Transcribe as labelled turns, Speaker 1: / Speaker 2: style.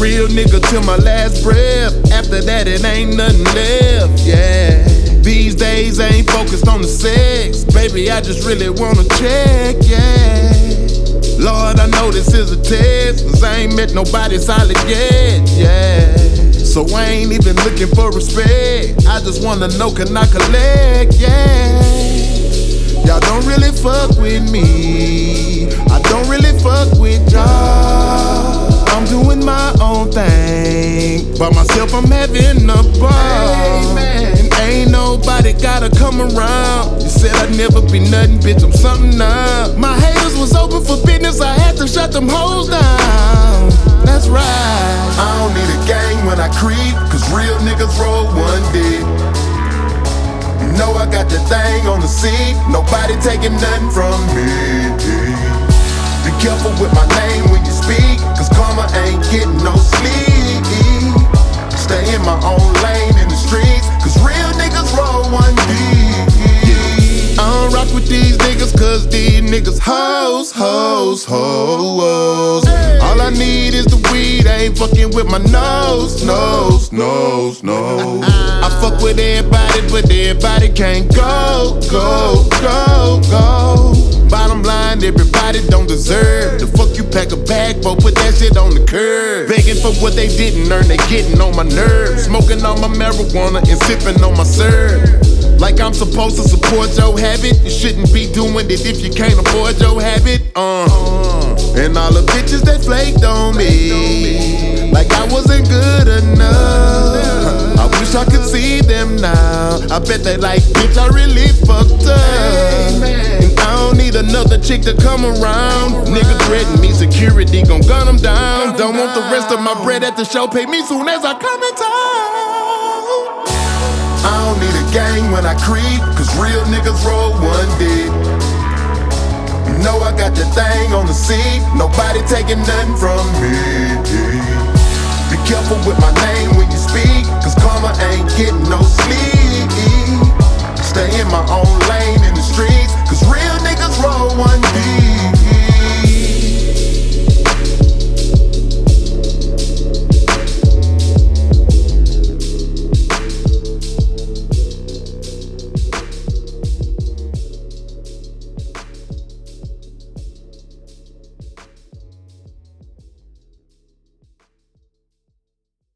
Speaker 1: real nigga till my last breath. After that, it ain't nothing left, yeah. These days, I ain't focused on the sex. Baby, I just really wanna check, yeah. Lord, I know this is a test, 'cause I ain't met nobody solid yet, yeah. So I ain't even looking for respect. I just wanna know, can I collect, yeah. Y'all don't really fuck with me. I don't really fuck with y'all. I'm doing my own thing. By myself, I'm having a ball. And ain't nobody gotta come around. You said I'd never be nothing, bitch, I'm something now. My haters was open for business, I had to shut them hoes down. That's right. I don't need a gang when I creep, 'cause real niggas roll one deep. You know I got the thing on the seat, nobody taking nothing from me. Be careful with my name when you speak, 'cause karma ain't getting no sleep. Stay in my own lane in the streets, 'cause real niggas roll one deep. I don't rock with these niggas, 'cause these niggas hoes, hoes, hoes. All I need is the weed, I ain't fucking with my nose, nose, nose, nose. I fuck with everybody, but everybody can't go, go, go, go. Bottom line, everybody don't deserve. The fuck you pack a bag for, put that shit on the curb. Begging for what they didn't earn, they getting on my nerves. Smoking on my marijuana and sipping on my syrup. Like I'm supposed to support your habit. You shouldn't be doing it if you can't afford your habit. And all the bitches that flaked on me, like I wasn't good enough. I wish I could see them now. I bet they like, bitch, I really fucked up. And I don't need another chick to come around. Nigga threaten me, security gon' gun them down. Don't want the rest of my bread at the show, pay me soon as I come in town. I don't need a gang when I creep, 'cause real niggas roll one deep. You know I got the thing on the seat, nobody taking nothing from me. Be careful with my name when you speak, 'cause karma ain't getting no sleep. Stay in my own lane